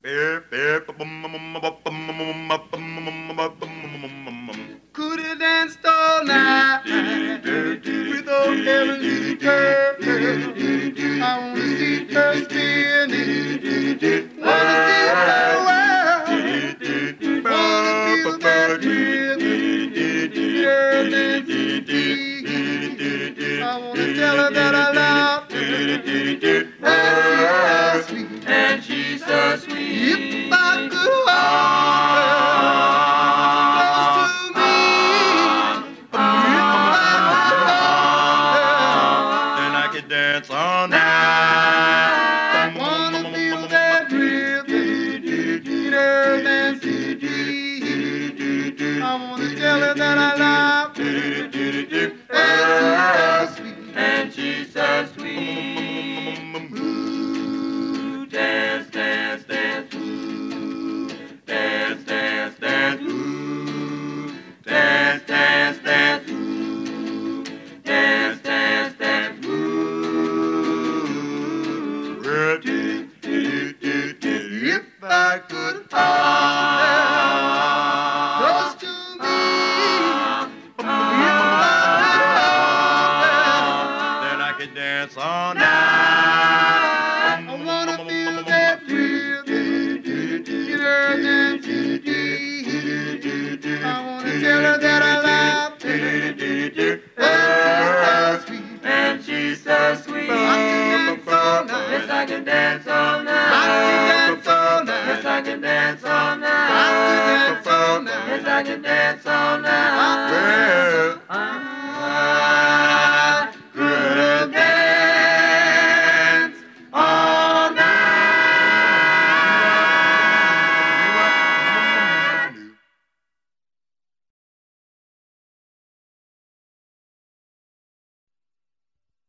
Could have danced all night with old heavenly girl. I wanna see her spinning. Wanna see her world. Wanna feel that rhythm. Girl dancing free. I wanna tell her that I love her. And she's so sweet. If I could hold her. Dance all night. I wanna feel that rhythm, dancing free. I wanna tell her that I love her. And she's so sweet. Ooh, dance, dance, dance. Ooh, dance, dance, dance. Ooh, dance, dance, dance. Ooh, dance, dance, dance. If I could hold her close to me, if I could hold her, then I could dance all night. I wanna feel that rhythm, her dancing free. I wanna tell her that I love her, sweet, and she's so sweet. Yes, I can dance all night. I can dance all night. Yes, I can dance all night. I can dance all night. Yes, I can dance all night.